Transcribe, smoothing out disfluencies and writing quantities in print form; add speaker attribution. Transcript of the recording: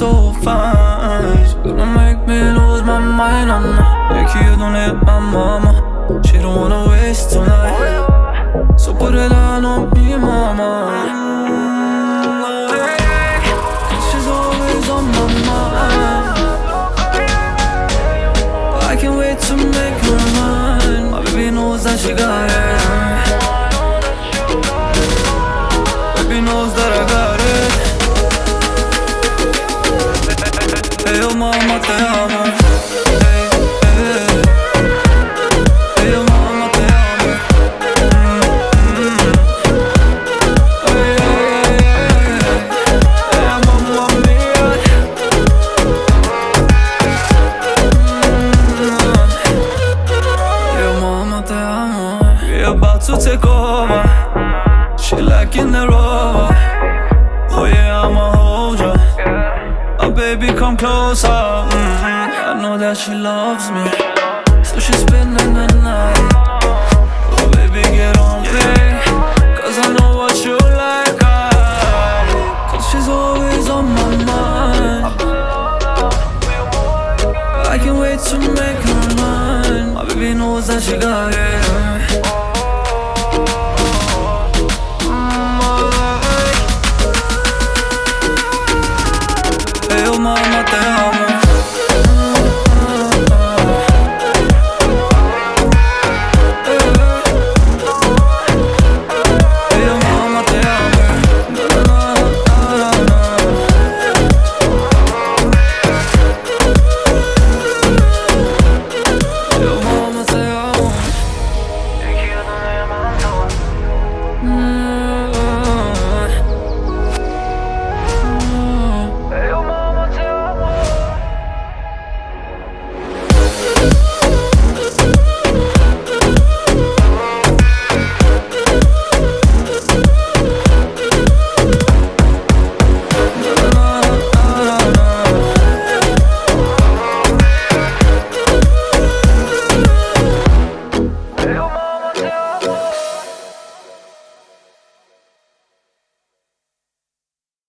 Speaker 1: so fine. She's gonna make me lose my mind. I'm not like you don't hit my mama. She don't wanna waste tonight, so put it down on me, mama. She's always on my mind. I can't wait to make her mine. My baby knows that she got it. Baby knows that I got it. Hey, oh mama, te amo. Hey, hey. Hey, oh mama, te amo. Hey, hey, hey. Hey, mamma mia. Hey, oh mama, te amo. We're about to take over. She lacking the rover. Oh yeah, I'ma hold ya. Oh baby, come closer. I know that she loves me, so she's spending the night. Oh baby, get on me.